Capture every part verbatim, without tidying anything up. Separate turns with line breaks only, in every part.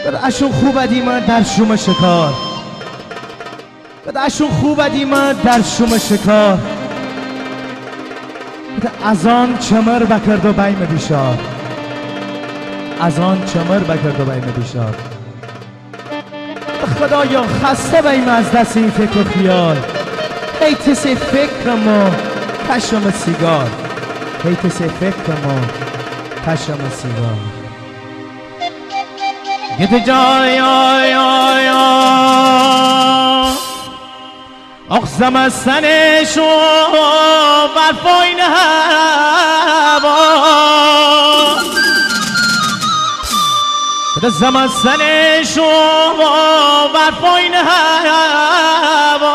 اشون خوب دیمه در شوم شکار اشون خوب دیمه در شوم شکار از آن چمر بکرد و بیم بیشار از آن چمر بکرد و بیم بیشار خدایا خسته بیم از دست این فکر و خیال حیث سی فکر ما کشم سیگار حیث سی فکر ما کشم سیگار گیت جای آی آی آی اقسم از سنشو بر پایین هوا اقسم از سنشو بر پایین هوا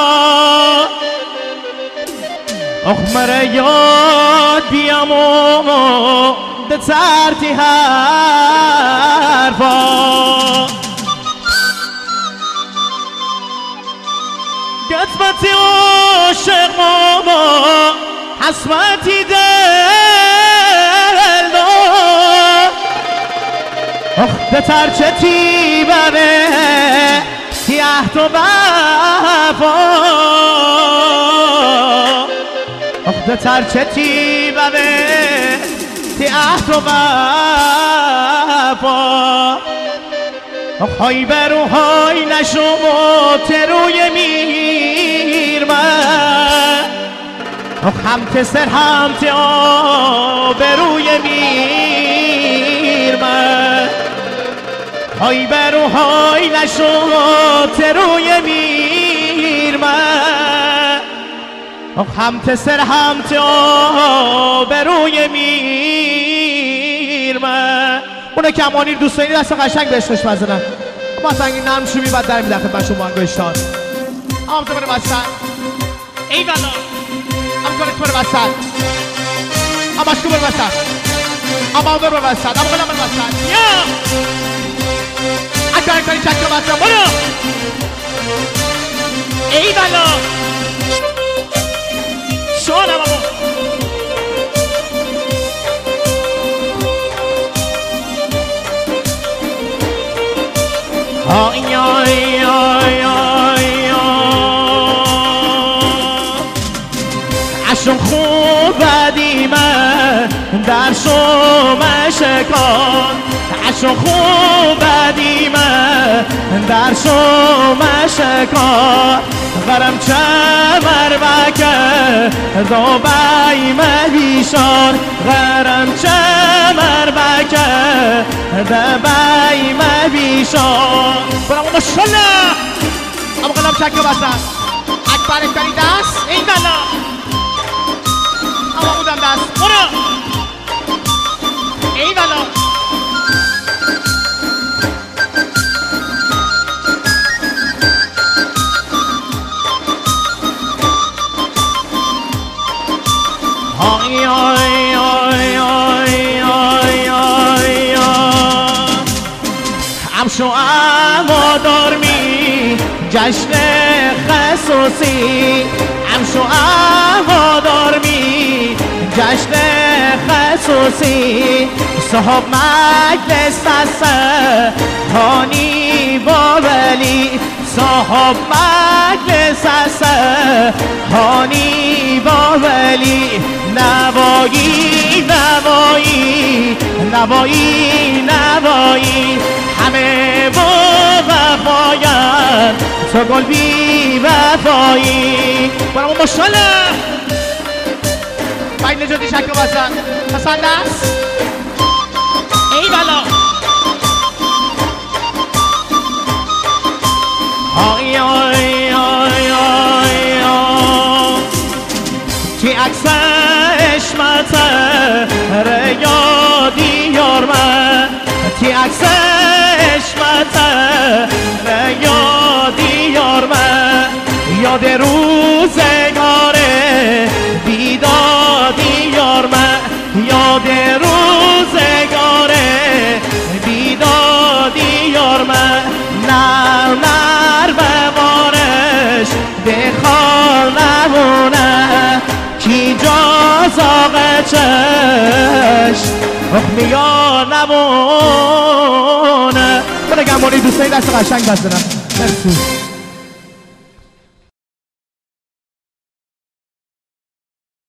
اخمر یاد بیام و ده ترتی حرفا قسمتی عاشق ما حسمتی دل دار اخت ترچتی بره تی عهد و وفا اخت ترچتی بره تی عهد و وفا های برو های نشو و تروی میر من هم تسر هم تیا بروی میر من های برو های نشو و تروی میر من هم تسر هم تیا بروی میر من اونه که امانی دوست دارید دست قشنگ بهش خوش بزنن ما سنگی نرم شومی بعد در میدخل من شما انگوشتان آمده بره بستن ای بلا ام کنه بره بستن ام اشکو بره بستن ام آمده بره بستن ام کنه بره بستن یا اکار اکاری چکر بستن برو ای بلا شانم امو آی آی آی آی عشق خوب دیمه در شوم شکار عشق خوب دیمه در شوم شکار غرم چمر بکه دو بیم بیشار غرم چمر بکه دو بیم بیشار برام ماشالله اما قلم چکه بستن اکبر اکبری دست این بلا اما بودم دست برو ای بلا آی آی آی آی آی آی امشو اما دارمی جشن خصوصی امشو اما دارمی جشن خصوصی صاحب مجلس است هانی با ولی صاحب مجلس است هانی با ولی نوایی نوایی نوایی نوایی همه با وفاین تو گل بی وفایی برامون ماشالله باید نجاتی شکل بستن پسند است ای بلا آی آی آی آی آی چی عکس عشمت ریادی یار من چی عکس عشمت ریادی یار من یاد روزگاره بیدادی یار من یاد روزگاره بیدادی یار من نر نر ببارش بخار نمونه کی جا زاغ چشم اخمیا نمونه من اگه امانی دوست دارید دست قشنگ بزنم. مرسی.